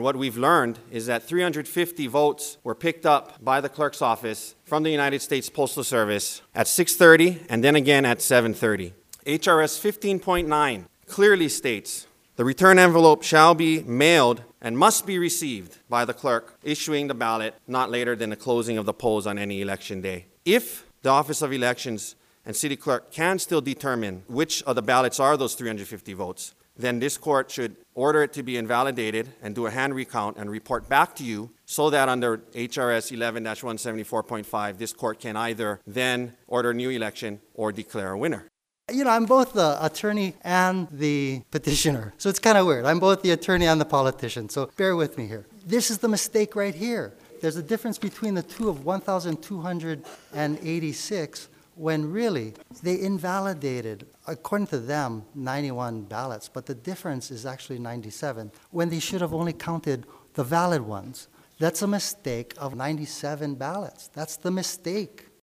What we've learned is that 350 votes were picked up by the clerk's office from the United States Postal Service at 6:30 and then again at 7:30. HRS 15.9 clearly states the return envelope shall be mailed and must be received by the clerk issuing the ballot not later than the closing of the polls on any election day. If the Office of Elections and City Clerk can still determine which of the ballots are those 350 votes, then this court should order it to be invalidated and do a hand recount and report back to you so that under HRS 11-174.5, this court can either then order a new election or declare a winner. You know, I'm both the attorney and the petitioner, so it's kind of weird. I'm both the attorney and the politician, so bear with me here. This is the mistake right here. There's a difference between the two of 1,286 when really they invalidated, according to them, 91 ballots, but the difference is actually 97, when they should have only counted the valid ones. That's a mistake of 97 ballots. That's the mistake.